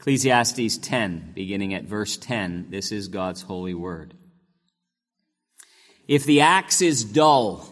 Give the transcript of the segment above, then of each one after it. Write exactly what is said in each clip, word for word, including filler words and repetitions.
Ecclesiastes ten, beginning at verse ten, this is God's holy word. If the axe is dull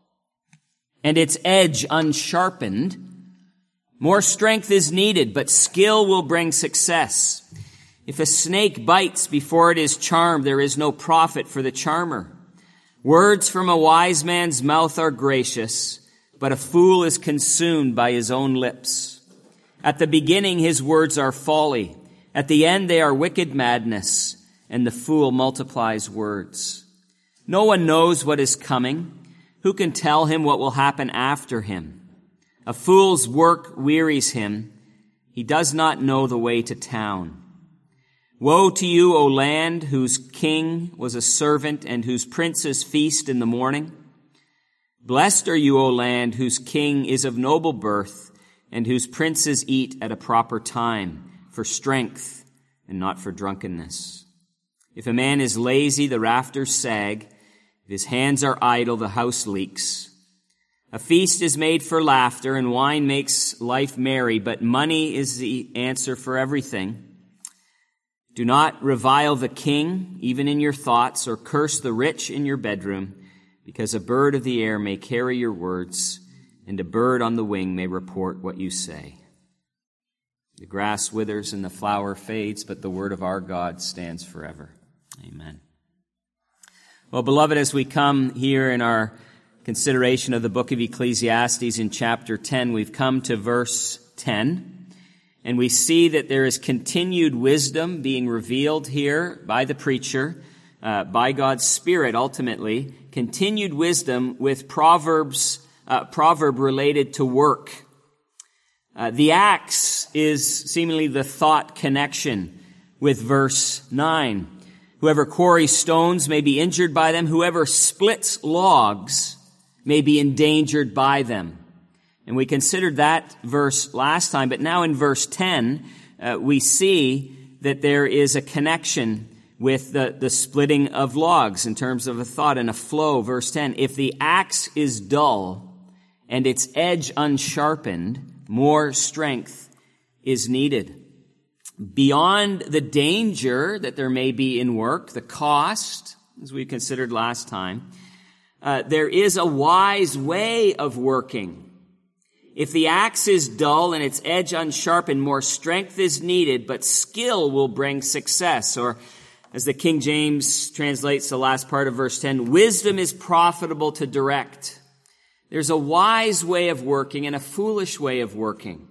and its edge unsharpened, more strength is needed, but skill will bring success. If a snake bites before it is charmed, there is no profit for the charmer. Words from a wise man's mouth are gracious, but a fool is consumed by his own lips. At the beginning his words are folly. At the end they are wicked madness, and the fool multiplies words. No one knows what is coming. Who can tell him what will happen after him? A fool's work wearies him. He does not know the way to town. Woe to you, O land, whose king was a servant and whose princes feast in the morning. Blessed are you, O land, whose king is of noble birth, and whose princes eat at a proper time, for strength and not for drunkenness. If a man is lazy, the rafters sag. If his hands are idle, the house leaks. A feast is made for laughter, and wine makes life merry, but money is the answer for everything. Do not revile the king, even in your thoughts, or curse the rich in your bedroom, because a bird of the air may carry your words, and a bird on the wing may report what you say. The grass withers and the flower fades, but the word of our God stands forever. Amen. Well, beloved, as we come here in our consideration of the book of Ecclesiastes in chapter ten, we've come to verse ten, and we see that there is continued wisdom being revealed here by the preacher, uh, by God's Spirit ultimately, continued wisdom with Proverbs Uh, proverb related to work. Uh, the axe is seemingly the thought connection with verse nine. Whoever quarries stones may be injured by them. Whoever splits logs may be endangered by them. And we considered that verse last time, but now in verse ten, uh, we see that there is a connection with the, the splitting of logs in terms of a thought and a flow. Verse ten, if the axe is dull and its edge unsharpened, more strength is needed. Beyond the danger that there may be in work, the cost, as we considered last time, uh, there is a wise way of working. If the axe is dull and its edge unsharpened, more strength is needed, but skill will bring success. Or, as the King James translates the last part of verse ten, wisdom is profitable to direct. There's a wise way of working and a foolish way of working.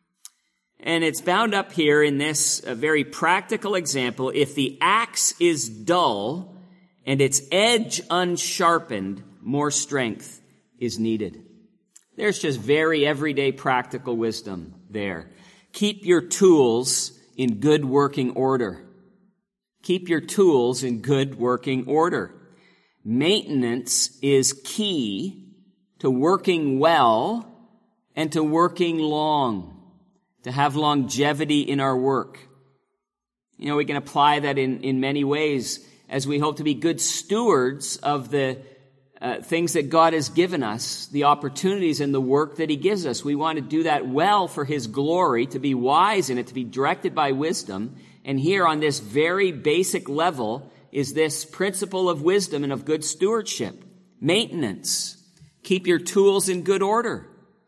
And it's bound up here in this uh, very practical example. If the axe is dull and its edge unsharpened, more strength is needed. There's just very everyday practical wisdom there. Keep your tools in good working order. Keep your tools in good working order. Maintenance is key to working well and to working long, to have longevity in our work. You know, we can apply that in, in many ways as we hope to be good stewards of the uh, things that God has given us, the opportunities and the work that He gives us. We want to do that well for His glory, to be wise in it, to be directed by wisdom. And here on this very basic level is this principle of wisdom and of good stewardship. Maintenance. Keep your tools in good order.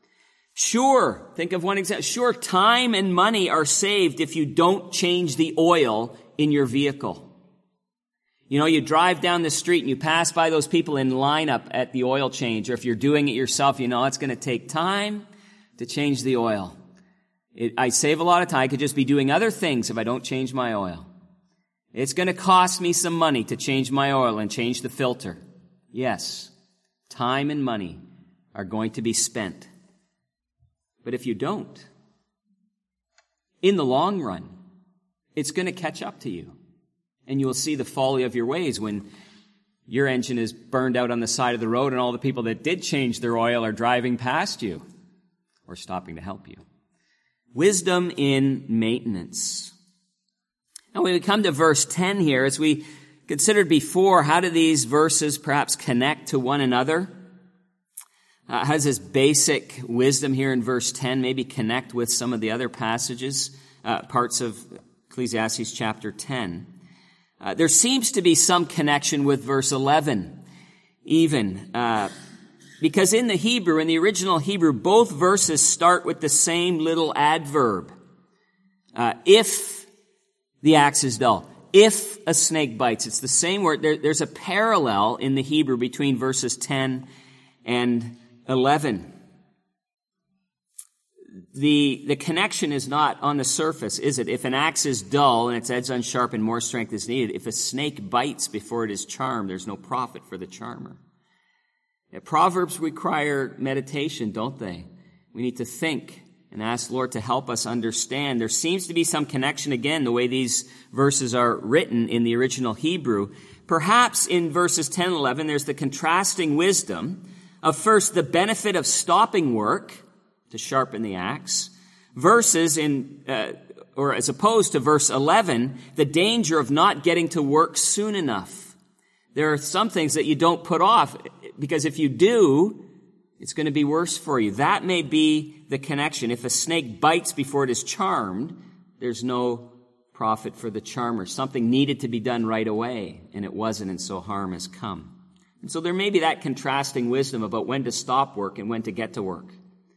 Sure, think of one example. Sure, time and money are saved if you don't change the oil in your vehicle. You know, you drive down the street and you pass by those people in lineup at the oil change, or if you're doing it yourself, you know it's going to take time to change the oil. It, I save a lot of time. I could just be doing other things if I don't change my oil. It's going to cost me some money to change my oil and change the filter. Yes, time and money are going to be spent. But if you don't, in the long run, it's going to catch up to you. And you will see the folly of your ways when your engine is burned out on the side of the road and all the people that did change their oil are driving past you or stopping to help you. Wisdom in maintenance. Now, when we come to verse ten here, as we considered before, how do these verses perhaps connect to one another? Uh, how does this basic wisdom here in verse ten maybe connect with some of the other passages uh, parts of Ecclesiastes chapter ten. Uh, there seems to be some connection with verse eleven, even, uh, because in the Hebrew, in the original Hebrew, both verses start with the same little adverb. Uh, if the axe is dull. If a snake bites. It's the same word. There, there's a parallel in the Hebrew between verses ten and eleven. The, the connection is not on the surface, is it? If an axe is dull and its edge unsharpened, more strength is needed. If a snake bites before it is charmed, there's no profit for the charmer. Yeah, Proverbs require meditation, don't they? We need to think and ask the Lord to help us understand. There seems to be some connection, again, the way these verses are written in the original Hebrew. Perhaps in verses ten and eleven, there's the contrasting wisdom of first the benefit of stopping work to sharpen the axe, versus in, uh, or as opposed to verse eleven, the danger of not getting to work soon enough. There are some things that you don't put off, because if you do, it's going to be worse for you. That may be the connection. If a snake bites before it is charmed, there's no profit for the charmer. Something needed to be done right away, and it wasn't, and so harm has come. And so there may be that contrasting wisdom about when to stop work and when to get to work.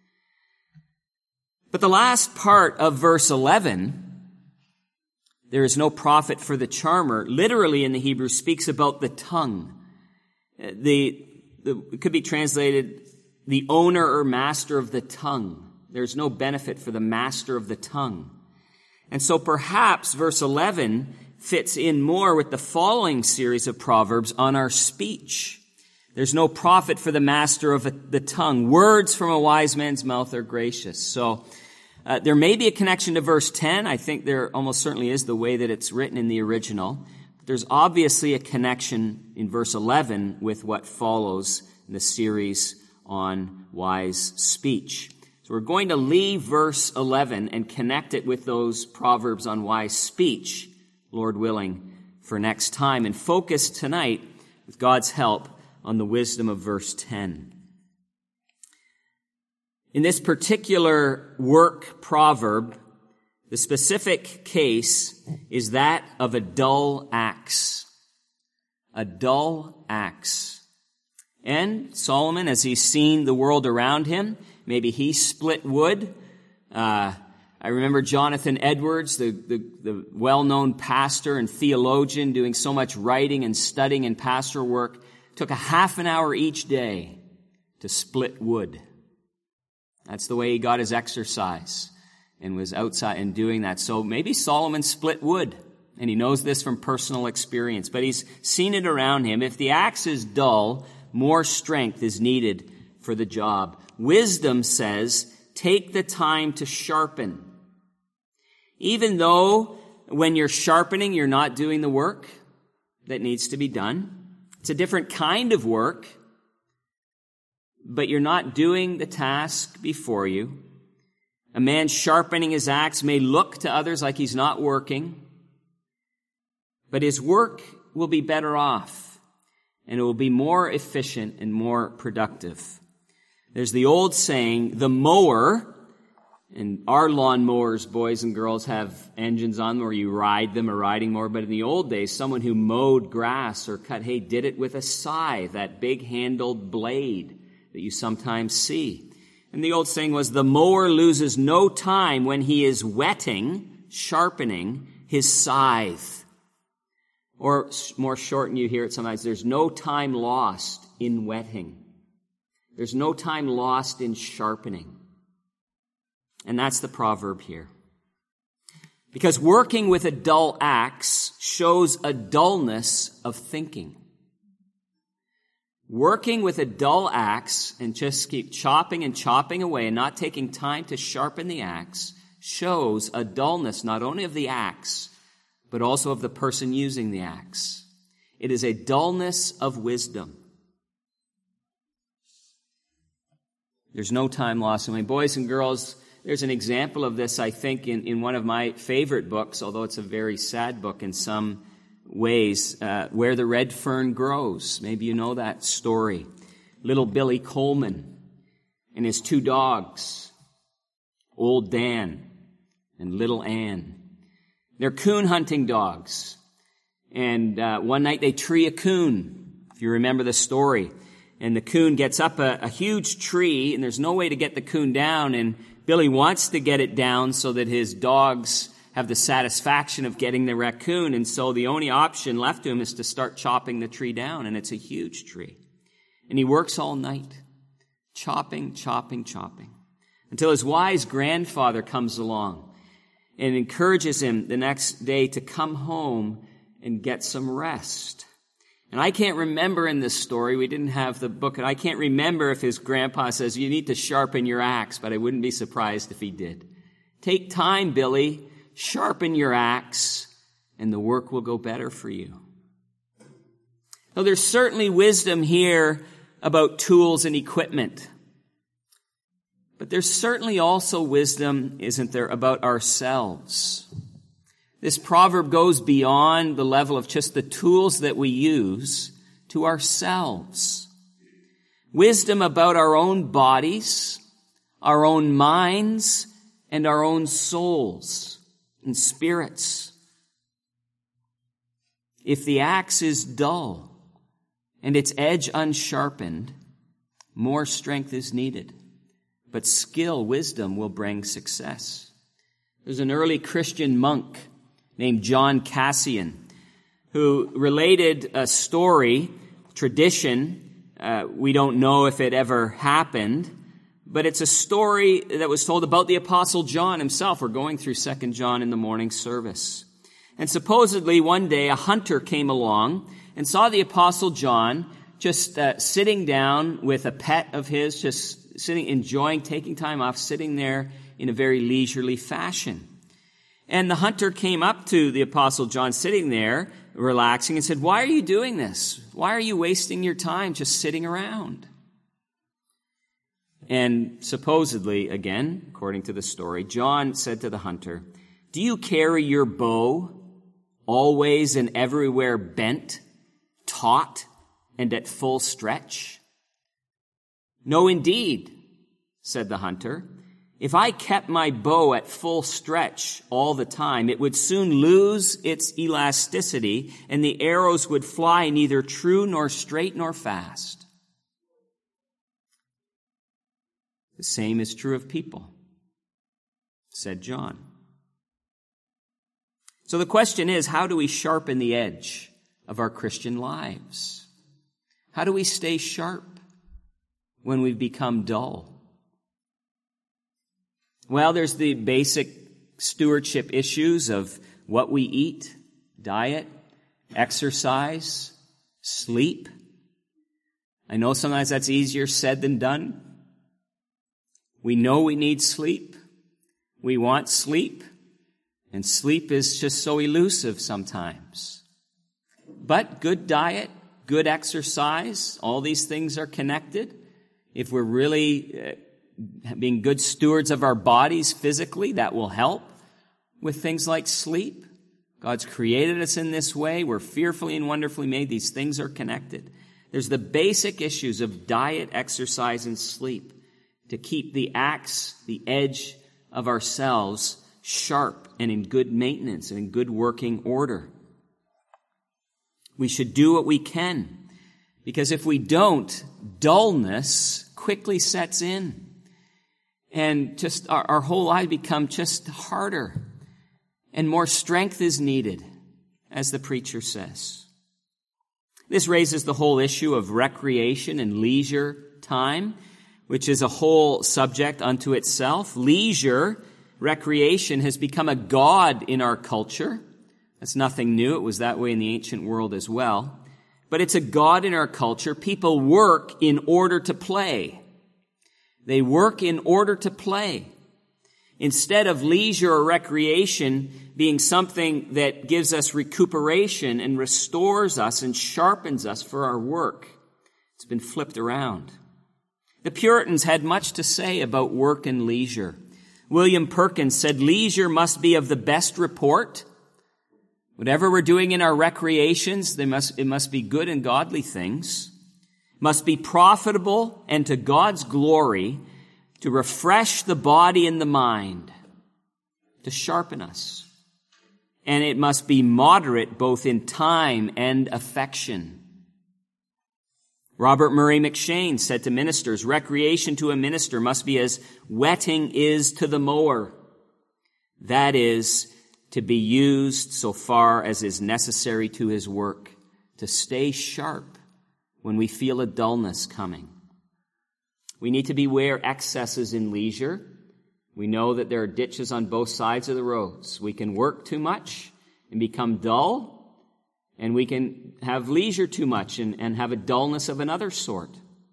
But the last part of verse eleven, there is no profit for the charmer, literally in the Hebrew speaks about the tongue. The, the, it could be translated the owner or master of the tongue. There's no benefit for the master of the tongue. And so perhaps verse eleven fits in more with the following series of Proverbs on our speech. There's no profit for the master of the tongue. Words from a wise man's mouth are gracious. So uh, there may be a connection to verse ten. I think there almost certainly is the way that it's written in the original. But there's obviously a connection in verse eleven with what follows in the series on wise speech. So we're going to leave verse eleven and connect it with those Proverbs on wise speech, Lord willing, for next time, and focus tonight, with God's help, on the wisdom of verse ten. In this particular work proverb, the specific case is that of a dull axe. A dull axe. And Solomon, as he's seen the world around him, maybe he split wood. Uh, I remember Jonathan Edwards, the, the, the well-known pastor and theologian, doing so much writing and studying and pastoral work, took a half an hour each day to split wood. That's the way he got his exercise and was outside and doing that. So maybe Solomon split wood, and he knows this from personal experience, but he's seen it around him. If the axe is dull, more strength is needed for the job. Wisdom says, take the time to sharpen. Even though when you're sharpening, you're not doing the work that needs to be done. It's a different kind of work, but you're not doing the task before you. A man sharpening his axe may look to others like he's not working, but his work will be better off, and it will be more efficient and more productive. There's the old saying, the mower, and our lawn mowers, boys and girls, have engines on them where you ride them, a riding mower. But in the old days, someone who mowed grass or cut hay did it with a scythe, that big-handled blade that you sometimes see. And the old saying was, the mower loses no time when he is whetting, sharpening his scythe. Or more shortened, you hear it sometimes, there's no time lost in whetting. There's no time lost in sharpening. And that's the proverb here. Because working with a dull axe shows a dullness of thinking. Working with a dull axe and just keep chopping and chopping away and not taking time to sharpen the axe shows a dullness not only of the axe, but also of the person using the axe. It is a dullness of wisdom. There's no time lost. I mean, boys and girls, there's an example of this, I think, in, in one of my favorite books, although it's a very sad book in some ways, uh, Where the Red Fern Grows. Maybe you know that story. Little Billy Coleman and his two dogs, Old Dan and little Anne. They're coon hunting dogs. And uh, one night they tree a coon, if you remember the story. And the coon gets up a, a huge tree, and there's no way to get the coon down. And Billy wants to get it down so that his dogs have the satisfaction of getting the raccoon. And so the only option left to him is to start chopping the tree down. And it's a huge tree. And he works all night, chopping, chopping, chopping, until his wise grandfather comes along and encourages him the next day to come home and get some rest. And I can't remember in this story, we didn't have the book, and I can't remember if his grandpa says, you need to sharpen your axe, but I wouldn't be surprised if he did. Take time, Billy, sharpen your axe, and the work will go better for you. Now, there's certainly wisdom here about tools and equipment. But there's certainly also wisdom, isn't there, about ourselves. This proverb goes beyond the level of just the tools that we use to ourselves. Wisdom about our own bodies, our own minds, and our own souls and spirits. If the axe is dull and its edge unsharpened, more strength is needed. But skill, wisdom will bring success. There's an early Christian monk named John Cassian who related a story, tradition. Uh, we don't know if it ever happened, but it's a story that was told about the Apostle John himself. We're going through Second John in the morning service. And supposedly one day a hunter came along and saw the Apostle John just uh, sitting down with a pet of his, just sitting, enjoying, taking time off, sitting there in a very leisurely fashion. And the hunter came up to the Apostle John sitting there, relaxing, and said, why are you doing this? Why are you wasting your time just sitting around? And supposedly, again, according to the story, John said to the hunter, do you carry your bow always and everywhere bent, taut, and at full stretch? No, indeed, said the hunter. If I kept my bow at full stretch all the time, it would soon lose its elasticity, and the arrows would fly neither true nor straight nor fast. The same is true of people, said John. So the question is, how do we sharpen the edge of our Christian lives? How do we stay sharp when we've become dull? Well, there's the basic stewardship issues of what we eat, diet, exercise, sleep. I know sometimes that's easier said than done. We know we need sleep. We want sleep. And sleep is just so elusive sometimes. But good diet, good exercise, all these things are connected. If we're really uh, being good stewards of our bodies physically, that will help with things like sleep. God's created us in this way. We're fearfully and wonderfully made. These things are connected. There's the basic issues of diet, exercise, and sleep to keep the axe, the edge of ourselves sharp and in good maintenance and in good working order. We should do what we can, because if we don't, dullness quickly sets in. And just our, our whole life become just harder. And more strength is needed, as the preacher says. This raises the whole issue of recreation and leisure time, which is a whole subject unto itself. Leisure, recreation, has become a god in our culture. That's nothing new. It was that way in the ancient world as well. But it's a god in our culture. People work in order to play. They work in order to play. Instead of leisure or recreation being something that gives us recuperation and restores us and sharpens us for our work, it's been flipped around. The Puritans had much to say about work and leisure. William Perkins said, leisure must be of the best report. Whatever we're doing in our recreations, they must, it must be good and godly things. Must be profitable and to God's glory, to refresh the body and the mind, to sharpen us. And it must be moderate both in time and affection. Robert Murray McShane said to ministers, recreation to a minister must be as whetting is to the mower. That is, to be used so far as is necessary to his work, to stay sharp when we feel a dullness coming. We need to beware excesses in leisure. We know that there are ditches on both sides of the roads. We can work too much and become dull, and we can have leisure too much and, and have a dullness of another sort.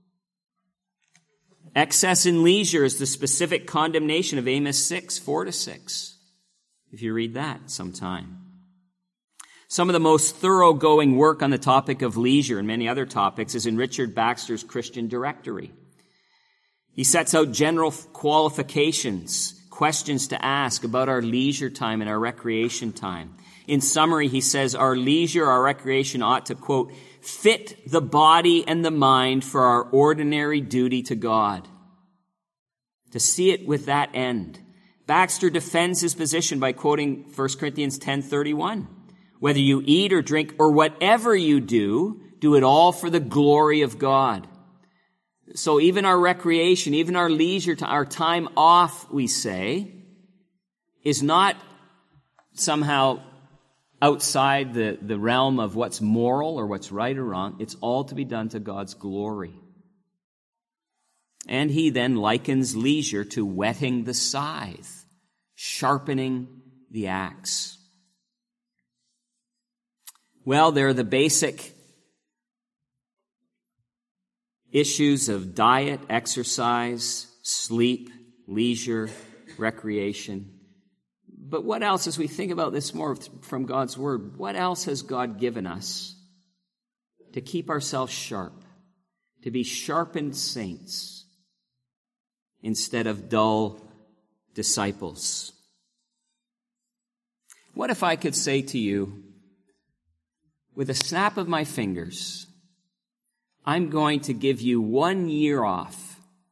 Excess in leisure is the specific condemnation of Amos six, four to six, if you read that sometime. Some of the most thoroughgoing work on the topic of leisure and many other topics is in Richard Baxter's Christian Directory. He sets out general qualifications, questions to ask about our leisure time and our recreation time. In summary, he says our leisure, our recreation ought to, quote, fit the body and the mind for our ordinary duty to God. To see it with that end. Baxter defends his position by quoting First Corinthians ten thirty-one. Whether you eat or drink or whatever you do, do it all for the glory of God. So even our recreation, even our leisure, our time off, we say, is not somehow outside the, the realm of what's moral or what's right or wrong. It's all to be done to God's glory. And he then likens leisure to whetting the scythe, sharpening the axe. Well, there are the basic issues of diet, exercise, sleep, leisure, recreation. But what else, as we think about this more from God's Word, what else has God given us to keep ourselves sharp, to be sharpened saints instead of dull disciples? What if I could say to you, with a snap of my fingers, I'm going to give you one year off.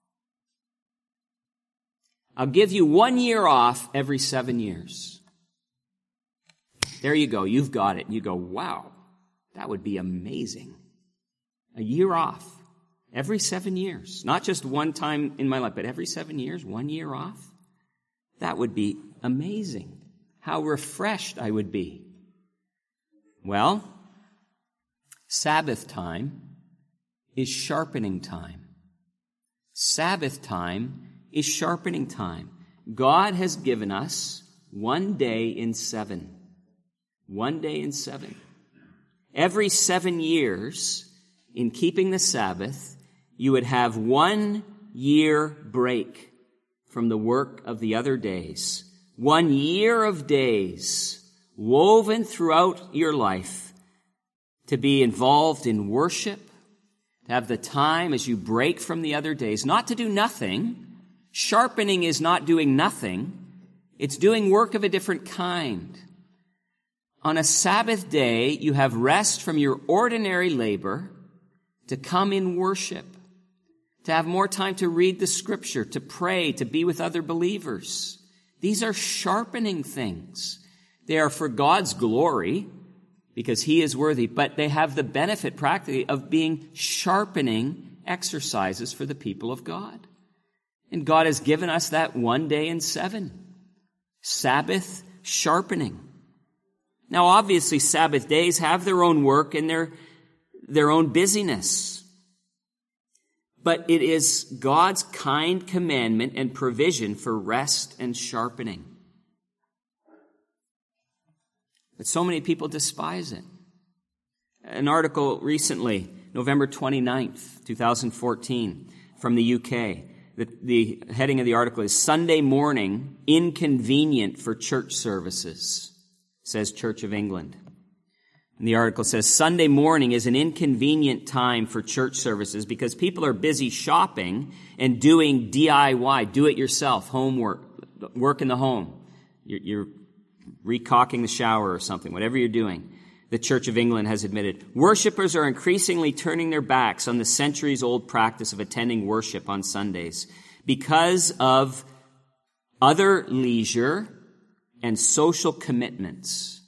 I'll give you one year off every seven years. There you go. You've got it. You go, wow, that would be amazing. A year off every seven years. Not just one time in my life, but every seven years, one year off. That would be amazing. How refreshed I would be. Well, Sabbath time is sharpening time. Sabbath time is sharpening time. God has given us one day in seven. One day in seven. Every seven years, in keeping the Sabbath, you would have one year break from the work of the other days. One year of days woven throughout your life to be involved in worship, to have the time as you break from the other days, not to do nothing. Sharpening is not doing nothing. It's doing work of a different kind. On a Sabbath day, you have rest from your ordinary labor to come in worship, to have more time to read the Scripture, to pray, to be with other believers. These are sharpening things. They are for God's glory, because He is worthy, but they have the benefit practically of being sharpening exercises for the people of God. And God has given us that one day in seven. Sabbath sharpening. Now, obviously, Sabbath days have their own work and their, their own busyness. But it is God's kind commandment and provision for rest and sharpening. But so many people despise it. An article recently, November twenty-ninth, twenty fourteen, from the U K. The, the heading of the article is Sunday Morning Inconvenient for Church Services, says Church of England. And the article says, Sunday morning is an inconvenient time for church services because people are busy shopping and doing D I Y, do-it-yourself, homework, work in the home. You're, you're recocking the shower or something, whatever you're doing. The Church of England has admitted. Worshippers are increasingly turning their backs on the centuries-old practice of attending worship on Sundays because of other leisure and social commitments.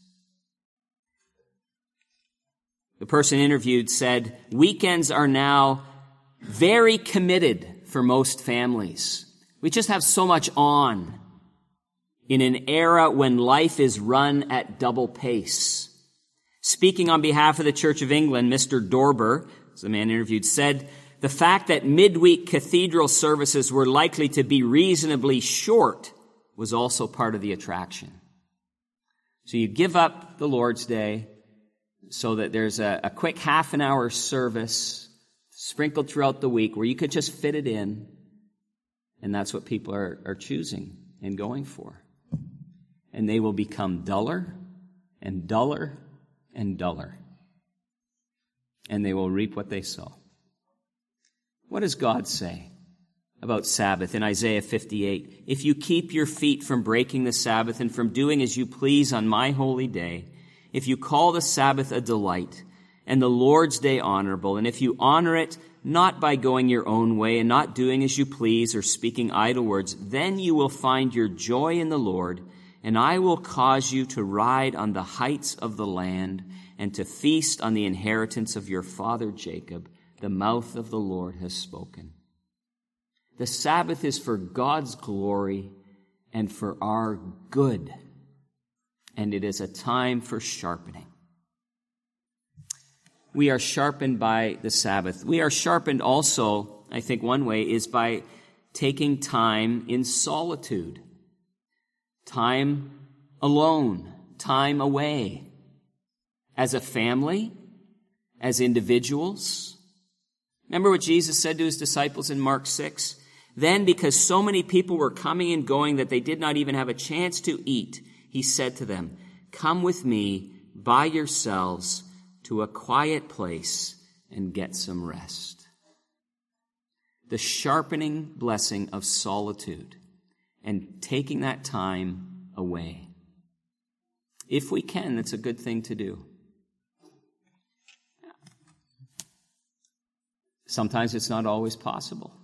The person interviewed said, weekends are now very committed for most families. We just have so much on in an era when life is run at double pace. Speaking on behalf of the Church of England, Mister Dorber, the man interviewed, said, the fact that midweek cathedral services were likely to be reasonably short was also part of the attraction. So you give up the Lord's Day so that there's a, a quick half an hour service sprinkled throughout the week where you could just fit it in. And that's what people are, are choosing and going for. And they will become duller and duller and duller. And they will reap what they sow. What does God say about Sabbath in Isaiah fifty-eight? If you keep your feet from breaking the Sabbath and from doing as you please on my holy day, if you call the Sabbath a delight and the Lord's day honorable, and if you honor it not by going your own way and not doing as you please or speaking idle words, then you will find your joy in the Lord, and I will cause you to ride on the heights of the land and to feast on the inheritance of your father Jacob. The mouth of the Lord has spoken. The Sabbath is for God's glory and for our good, and it is a time for sharpening. We are sharpened by the Sabbath. We are sharpened also, I think one way, is by taking time in solitude. Time alone, time away. As a family, as individuals. Remember what Jesus said to his disciples in Mark six? Then, because so many people were coming and going that they did not even have a chance to eat, he said to them, come with me by yourselves to a quiet place and get some rest. The sharpening blessing of solitude and taking that time away. If we can, that's a good thing to do. Sometimes it's not always possible.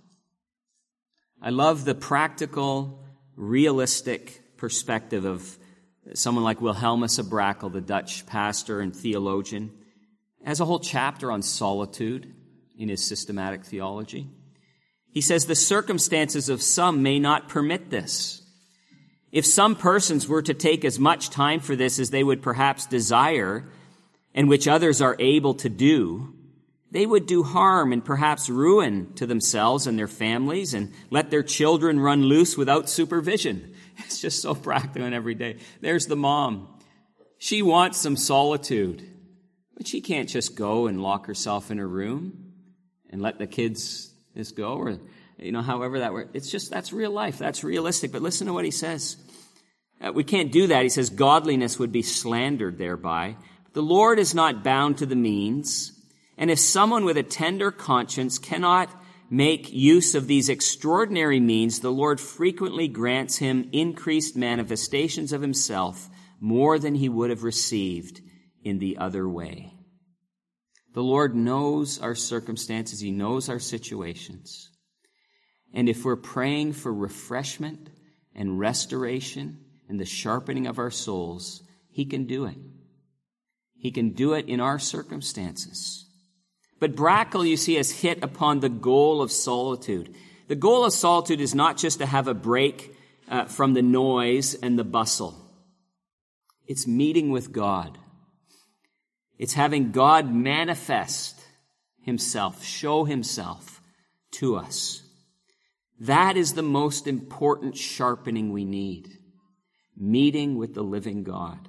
I love the practical, realistic perspective of someone like Wilhelmus of Brakel, the Dutch pastor and theologian. Has a whole chapter on solitude in his systematic theology. He says the circumstances of some may not permit this. If some persons were to take as much time for this as they would perhaps desire, and which others are able to do, they would do harm and perhaps ruin to themselves and their families and let their children run loose without supervision. It's just so practical and every day. There's the mom. She wants some solitude, but she can't just go and lock herself in her room and let the kids just go, or, you know, however that works. It's just, that's real life. That's realistic. But listen to what he says. Uh, we can't do that. He says godliness would be slandered thereby. The Lord is not bound to the means. And if someone with a tender conscience cannot make use of these extraordinary means, the Lord frequently grants him increased manifestations of himself more than he would have received in the other way. The Lord knows our circumstances. He knows our situations. And if we're praying for refreshment and restoration and the sharpening of our souls, he can do it. He can do it in our circumstances. But Brakel, you see, has hit upon the goal of solitude. The goal of solitude is not just to have a break uh, from the noise and the bustle. It's meeting with God. It's having God manifest himself, show himself to us. That is the most important sharpening we need. Meeting with the living God.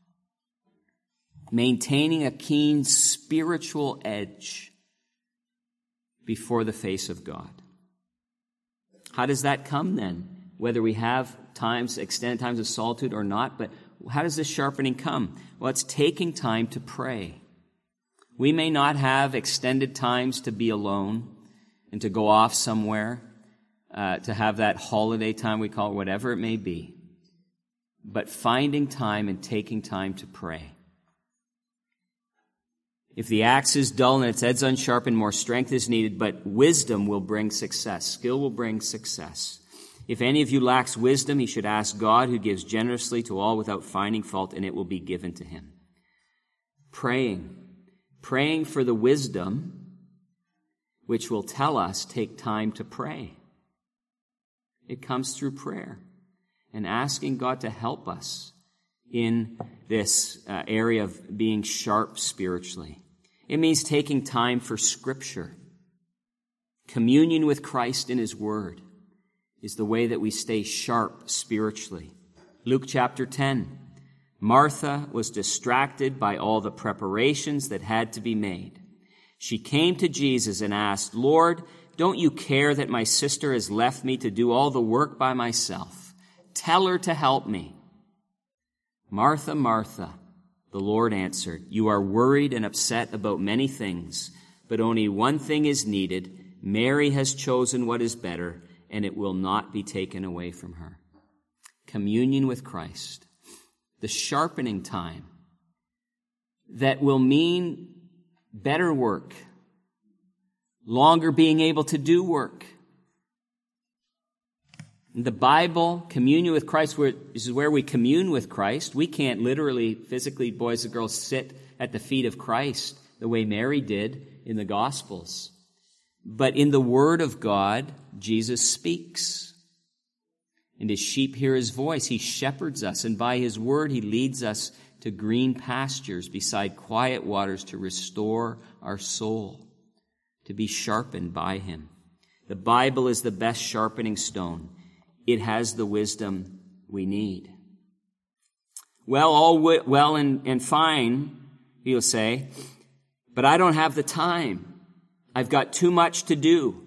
Maintaining a keen spiritual edge before the face of God. How does that come then? Whether we have times, extended times of solitude or not, but how does this sharpening come? Well, it's taking time to pray. We may not have extended times to be alone and to go off somewhere, uh, to have that holiday time we call it, whatever it may be. But finding time and taking time to pray. If the axe is dull and its edge unsharpened, more strength is needed, but wisdom will bring success. Skill will bring success. If any of you lacks wisdom, he should ask God, who gives generously to all without finding fault, and it will be given to him. Praying. Praying for the wisdom, which will tell us take time to pray. It comes through prayer and asking God to help us in this uh, area of being sharp spiritually. It means taking time for Scripture. Communion with Christ in his Word is the way that we stay sharp spiritually. Luke chapter ten. Martha was distracted by all the preparations that had to be made. She came to Jesus and asked, "Lord, don't you care that my sister has left me to do all the work by myself? Tell her to help me." "Martha, Martha," the Lord answered, "you are worried and upset about many things, but only one thing is needed. Mary has chosen what is better, and it will not be taken away from her." Communion with Christ, the sharpening time that will mean better work, longer being able to do work. The Bible, communion with Christ, where, this is where we commune with Christ. We can't literally, physically, boys and girls, sit at the feet of Christ the way Mary did in the Gospels. But in the Word of God, Jesus speaks. And his sheep hear his voice. He shepherds us, and by his word he leads us to green pastures beside quiet waters to restore our soul, to be sharpened by him. The Bible is the best sharpening stone. It has the wisdom we need. Well, all w- well and, and fine, he'll say, but I don't have the time. I've got too much to do.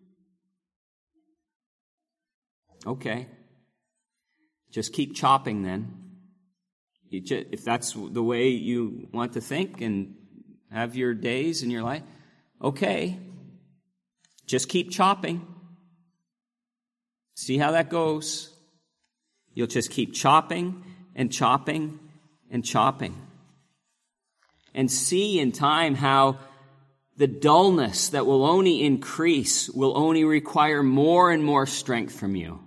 Okay. Just keep chopping then. You just, if that's the way you want to think and have your days in your life, okay. Just keep chopping. See how that goes. You'll just keep chopping and chopping and chopping. And see in time how the dullness that will only increase will only require more and more strength from you.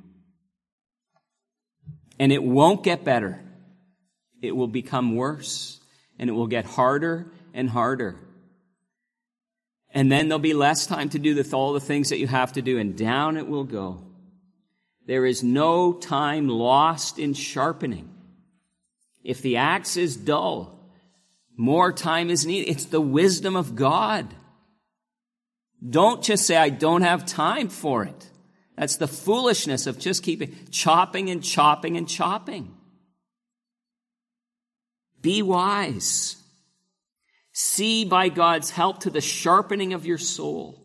And it won't get better. It will become worse. And it will get harder and harder. And then there'll be less time to do the, all the things that you have to do. And down it will go. There is no time lost in sharpening. If the axe is dull, more time is needed. It's the wisdom of God. Don't just say, I don't have time for it. That's the foolishness of just keeping chopping and chopping and chopping. Be wise. See by God's help to the sharpening of your soul.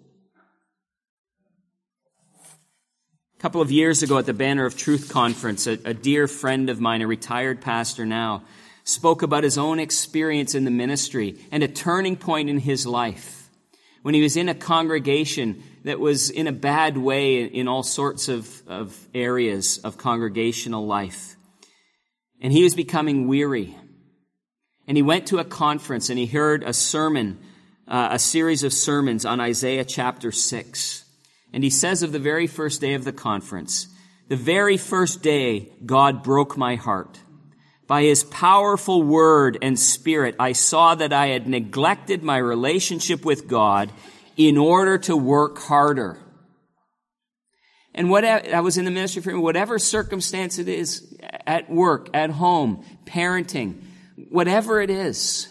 A couple of years ago at the Banner of Truth conference, a, a dear friend of mine, a retired pastor now, spoke about his own experience in the ministry and a turning point in his life when he was in a congregation that was in a bad way in all sorts of, of areas of congregational life. And he was becoming weary. And he went to a conference and he heard a sermon, uh, a series of sermons on Isaiah chapter six. And he says of the very first day of the conference, the very first day God broke my heart. By his powerful word and spirit, I saw that I had neglected my relationship with God in order to work harder. And what I was in the ministry for whatever circumstance it is, at work, at home, parenting, whatever it is,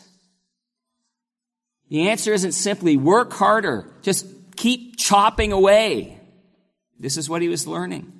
the answer isn't simply work harder. Just keep chopping away. This is what he was learning.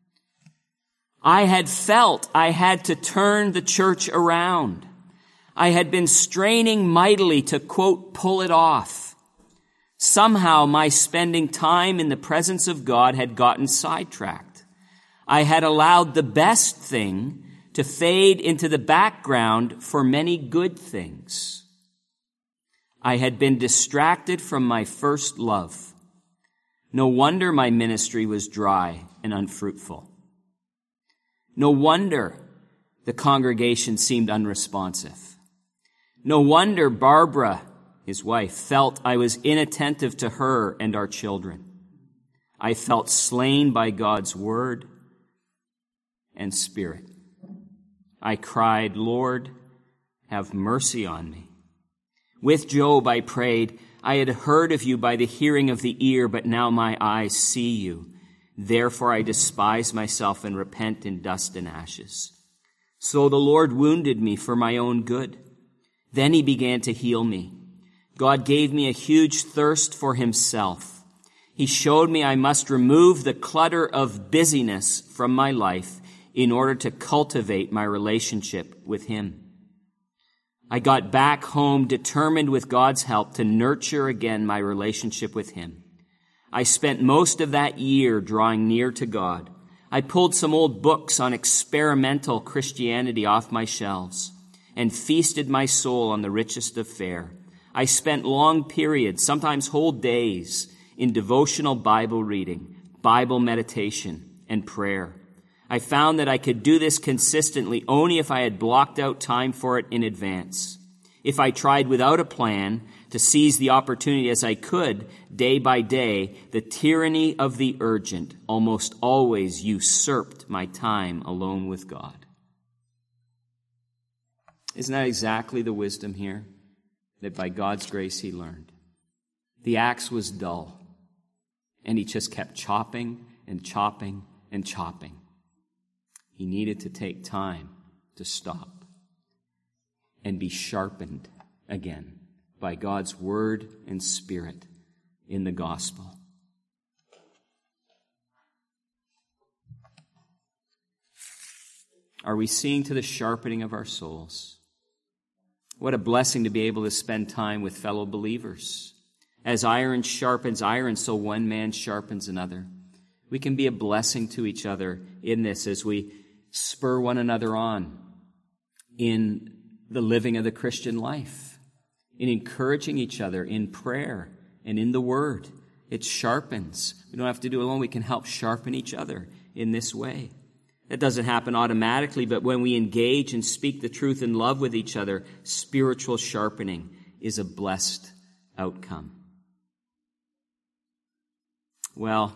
I had felt I had to turn the church around. I had been straining mightily to, quote, pull it off. Somehow my spending time in the presence of God had gotten sidetracked. I had allowed the best thing to fade into the background for many good things. I had been distracted from my first love. No wonder my ministry was dry and unfruitful. No wonder the congregation seemed unresponsive. No wonder Barbara, his wife, felt I was inattentive to her and our children. I felt slain by God's word, and spirit. I cried, Lord, have mercy on me. With Job I prayed, I had heard of you by the hearing of the ear, but now my eyes see you. Therefore I despise myself and repent in dust and ashes. So the Lord wounded me for my own good. Then he began to heal me. God gave me a huge thirst for himself. He showed me I must remove the clutter of busyness from my life in order to cultivate my relationship with him. I got back home determined with God's help to nurture again my relationship with him. I spent most of that year drawing near to God. I pulled some old books on experimental Christianity off my shelves and feasted my soul on the richest of fare. I spent long periods, sometimes whole days, in devotional Bible reading, Bible meditation, and prayer. I found that I could do this consistently only if I had blocked out time for it in advance. If I tried without a plan to seize the opportunity as I could, day by day, the tyranny of the urgent almost always usurped my time alone with God. Isn't that exactly the wisdom here that by God's grace he learned? The axe was dull, and he just kept chopping and chopping and chopping. He needed to take time to stop and be sharpened again by God's word and spirit in the gospel. Are we seeing to the sharpening of our souls? What a blessing to be able to spend time with fellow believers. As iron sharpens iron, so one man sharpens another. We can be a blessing to each other in this as we spur one another on in the living of the Christian life, in encouraging each other in prayer and in the Word. It sharpens. We don't have to do it alone. We can help sharpen each other in this way. That doesn't happen automatically, but when we engage and speak the truth in love with each other, spiritual sharpening is a blessed outcome. Well,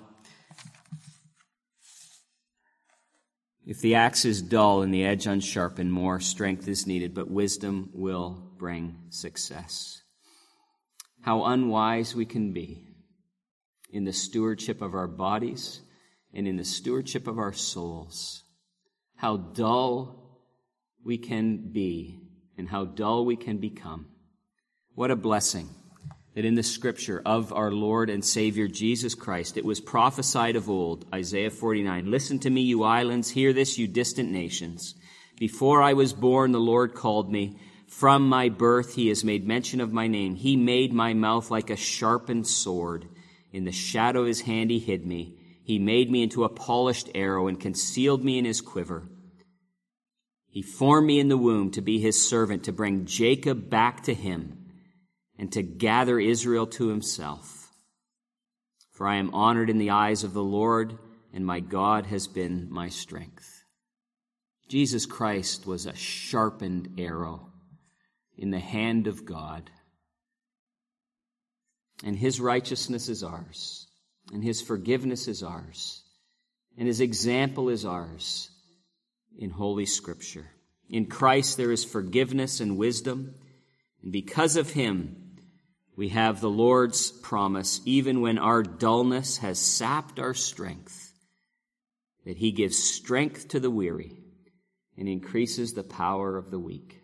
if the axe is dull and the edge unsharpened, more strength is needed, but wisdom will bring success. How unwise we can be in the stewardship of our bodies and in the stewardship of our souls. How dull we can be and how dull we can become. What a blessing that in the scripture of our Lord and Savior Jesus Christ, it was prophesied of old, Isaiah forty-nine, listen to me, you islands, hear this, you distant nations. Before I was born, the Lord called me. From my birth, he has made mention of my name. He made my mouth like a sharpened sword. In the shadow of his hand, he hid me. He made me into a polished arrow and concealed me in his quiver. He formed me in the womb to be his servant, to bring Jacob back to him, and to gather Israel to himself. For I am honored in the eyes of the Lord, and my God has been my strength. Jesus Christ was a sharpened arrow in the hand of God. And his righteousness is ours, and his forgiveness is ours, and his example is ours in Holy Scripture. In Christ there is forgiveness and wisdom, and because of him, we have the Lord's promise, even when our dullness has sapped our strength, that he gives strength to the weary and increases the power of the weak.